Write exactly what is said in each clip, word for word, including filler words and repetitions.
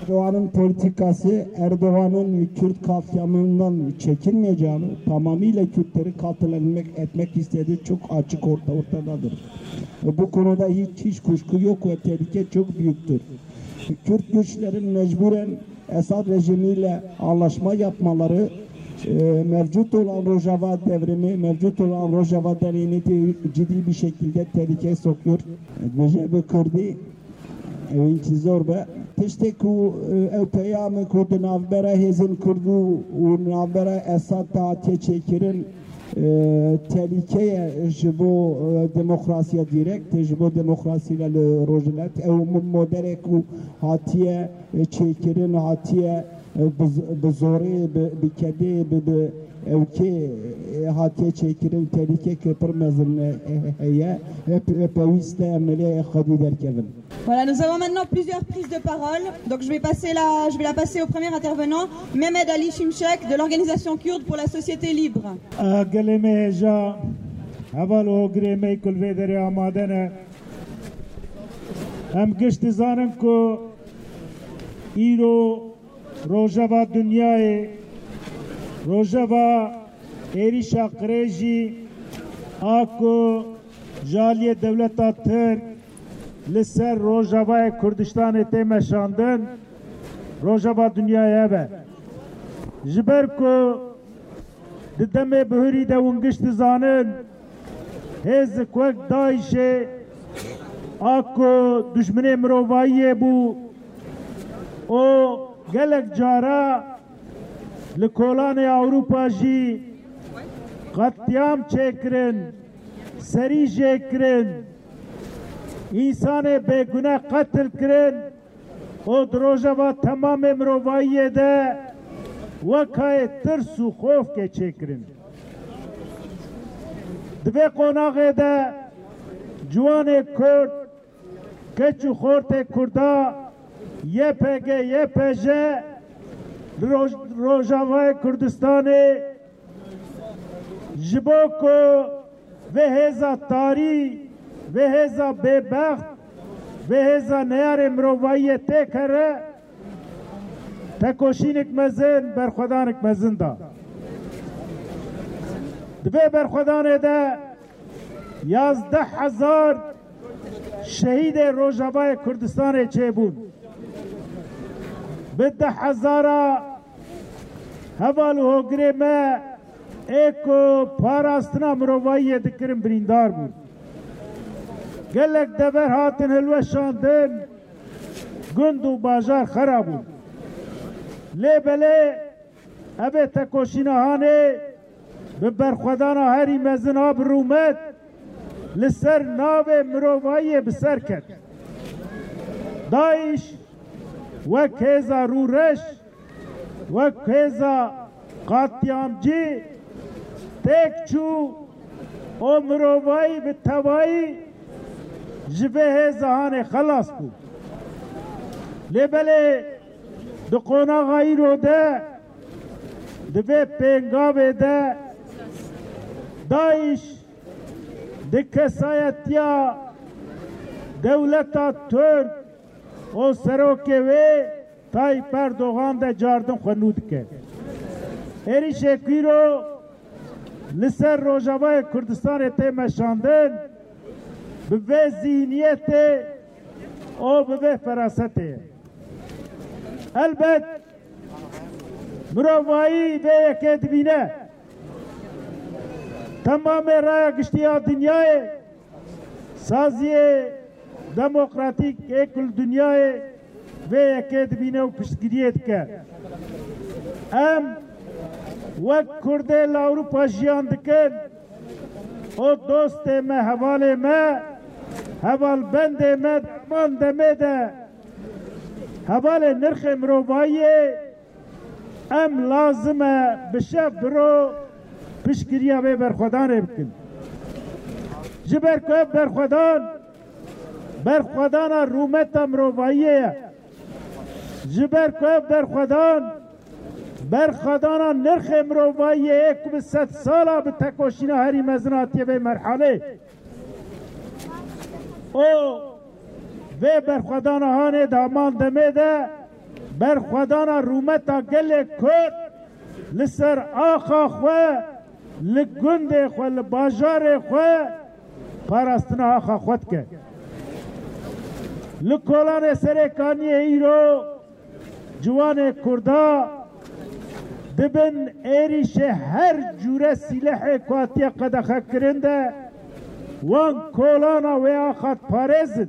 Erdoğan'ın politikası Erdoğan'ın Kürt katliamından çekinmeyeceğini, tamamıyla Kürtleri katletmek etmek istediği çok açık orta ortadadır. Bu konuda hiç hiç kuşku yok ve tehlike çok büyüktür. Kürt güçlerin mecburen Esad rejimiyle anlaşma yapmaları e, mevcut olan Rojava devrimi, mevcut olan Rojava devrimi ciddi bir şekilde tehlikeye sokuyor. Ve Kürdi intizar be tiştek ku evpeyam ku navbera hezin kurdu u navbera Esad ta çekirin tehlikeye jibo demokrasiye direkt jibo demokrasiyle rojilet ev modere ku hatiye çekirin hatiye bizori bi kedi bi evki hatiye çekirin tehlike köpür mezun heye hep peviste emniliğe khadider kevin. Voilà, nous avons maintenant plusieurs prises de parole. Donc je vais passer la, je vais la passer au premier intervenant, Mehmed Ali Şimşek de l'organisation kurde pour la société libre. Geleme ja haval o greme kulvedere amadene. Hem geçti zanım ko iro Rojava dünyayı Rojava erişa kreji ako jaliye devleta Türk Lisser Rojava Kürdistan'ı temeşandın Rojava dünyaya be. Jiber ko dideme bühüri de ungişti zanın hez kwek daişe ako düşmene mrovayiye bu o gelek cara لکولان Avrupa جی قطیام چکرن سری جکرن انسان بیگناه قتل کرن o drojava tamam mrovaiye de vakay tırs u خوف ke çekrin dve konağı de juane Kürt keçu khorte Kurda Y P G Y P J Rojava Kürdistan'ı jiboko ve heza tari ve heza bebaxt ve heza neyar emrovayiye tekere tekoşinik mezin berkhudanik mezin da dve berkhudanı da yazde hazar şehid Rojava Kürdistan'ı çebun بده هزارا هوال هوگره ما ایکو پاراستنا مروایی دکرم بریندار بود گلک دبر هاتن هلوه شاندن گند و باجار خراب بود لی بله ابه تکوشینا هانه به برخودانا هری مزن آب رومت لسر ناو مروایی بسر کرد دایش وکیزا رورش وکیزا قاتیامجی تکچو امروایی به توایی جبه زهان خلاص بود لیبله دقونا غایی رو ده دوه پینگاوه ده دایش دکسایتیا دولتا ترک o seroke ve Tayyip Erdoğan da cardın xunud ke. Eri şekiro liser Rojava Kürdistan ete meşandın ve zihniyeti o ve feraseti. Elbet müravai ve ekedibine tamamen raya giştiya dünyayı saziye demokratik ekul dünyayı ve ekedibine piştgiriyet ke. Em vek Kurdel Avrupa jiyan dikin o dost me havale me haval bende me man deme de havale nirxe mrovayi em lazime bişef bro piştgiriya ve berkhudan ebkin. Jiber köp berkhudan برخودان رومت مرواییه جبر که برخودان برخودان نرخ مرواییه یک به ست سالا به تکوشین هری مزناتیه به مرحله او و برخودان هانه دامان دمه ده برخودانا رومتا گل کرد لسر آخا خواه لگند خواه لباجار خواه پاراستنا آخا خود که لکولان سرکانی ایرو جوان کردا دبن ایریش هر جوره سلاح کواتی قدخه کرنده وان کولانا و آخات پارزد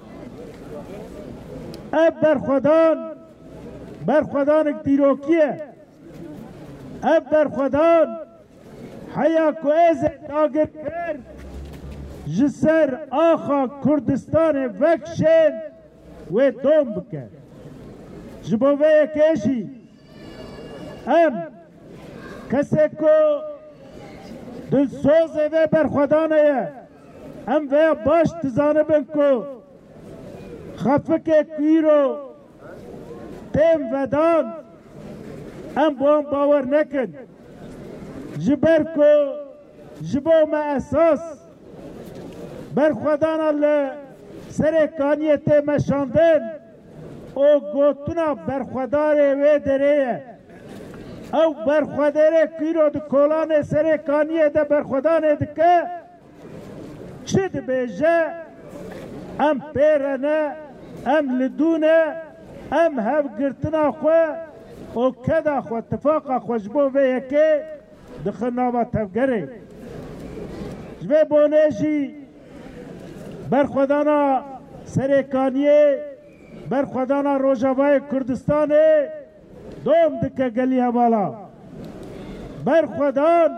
اب برخودان برخودان دیروکیه اب برخودان حیا کو از داگر کرد جسر آخا کردستان وکشن و دوم بکن جبوه کشی ام کسی کو دلسوز و برخودانه ام و باش تزانه بن کو خفک کیرو تیم ودان ام بوم باور نکن جبر کو جبو ما اساس برخودان الله سرکانیت مشاندن او گوتنا برخودار و دره او برخوداره کیرو د کولان سرکانیت برخودان دکه چه بیجه ام پیرنه ام لدونه ام هف گرتنا خواه او کدا خواه اتفاقا خواه جبو و یکی دخلنا با تفگره جوه بونیجی برخودانا سرکانیه برخودانا روجاوای کردستانه دوم دکه گلی حوالا برخودان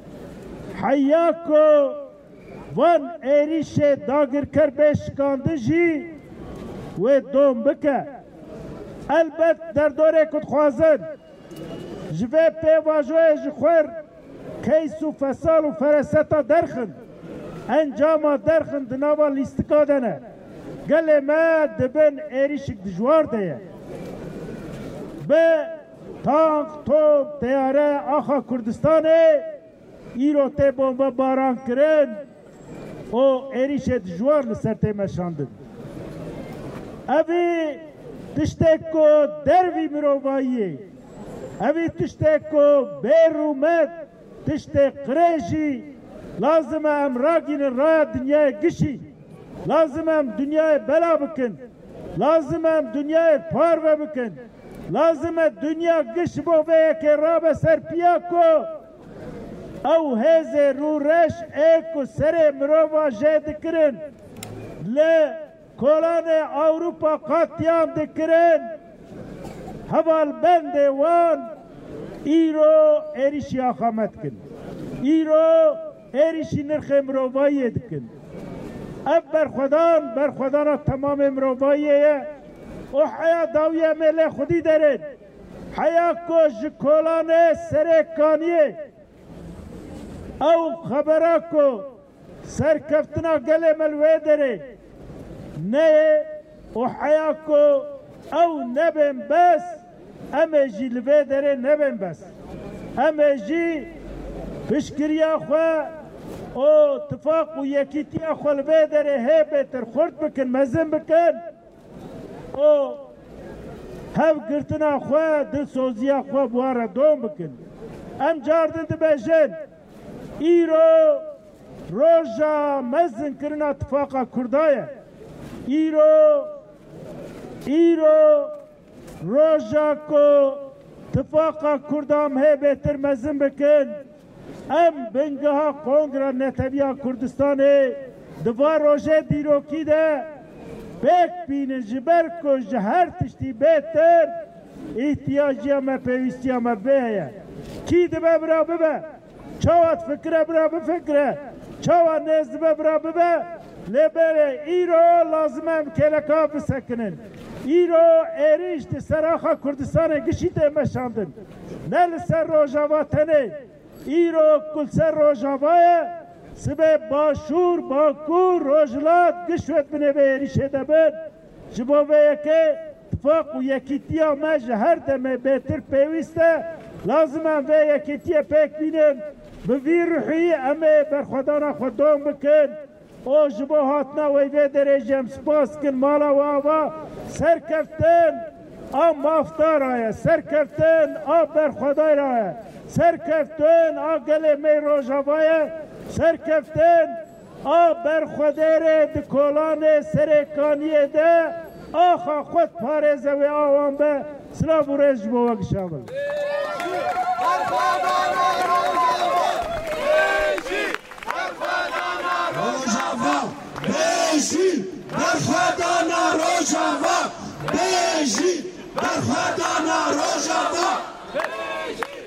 حیاکو وان ایریش داگر کر بشکانده جی و دوم بکه البت در دوره کد خوازن جوه پیواجوه جخور کیس و فسال و فرستا درخن انجام درخن دناوا لیستکا دنه گل ما دبن ایریشک دجوار ده به تانک توب تیاره آخا کردستانه ایرو تی بومبا باران کرن او ایریش دجوار لسر تی مشاندن اوی تشتک کو دروی مروباییه اوی تشتک کو بیرومت تشتک قریشی لازم ام راگین رای دنیای گشی لازم ام دنیای بلا بکن لازم ام دنیای پارو بکن لازم دنیا گش بو به که را به سر پیا کو او هز رو رش ایکو سر مروبا جد کرن ل کولان اوروپا قاتیام دکرن حوال بند وان ایرو ایریشی آخامت کن ایرو ایریشی نرخ مروبایی دکن اب برخودان برخودان تمام مروباییه او حیا داویه مله خودی دارد حیا کش کولان سرکانیه او خبره کو سرکفتنا گله ملوه داره نه او حیا کو او نبن بس اما جی لوه داره نبن بس اما جی پشکریا خواه او اتفاق و یکیتی خو لوه داره هی بهتر خورد بکن مزن بکن او هف گرتنا خواه دل سوزیا خواه بواره دوم بکن ام جاردن دبجن ایرو روژا مزن کرنا اتفاقا کردایه ایرو ایرو روژا کو اتفاقا کردام هی بهتر مزن بکن ام بنگها کنگرا نتویا کردستانه دوار روژه دیروکی ده بیک بین جبر کو جهر تشتی بهتر احتیاجی اما پیوستی اما بهیه کی ده ببرا ببه چاوات فکره برا بفکره چاوات نزد برا ببه لبره ایرو لازم هم کلکا بسکنن ایرو ایریشت سراخا کردستان گشیت مشاندن نل سر روژاواتنه ایرو کل سر روژاوایه سبه باشور باکور روژلات گشوت بنه به ایریشه دبن جبوه که اتفاق و یکیتیا مجه هر دمه بهتر پیوسته لازم هم به یکیتیا پیک بینن به وی روحی امه برخودانا خودم بکن او جبو هاتنا ویوه درجه هم سپاس کن مالا و آوا سرکفتن آ مافتار آیا سرکفتن آ برخدای راه سرکفتن آ گل می روژاوای سرکفتن آ برخدای دکولان سرکانیه ده آخا خود پارزه و آوان به سلام و رجب و وگشامل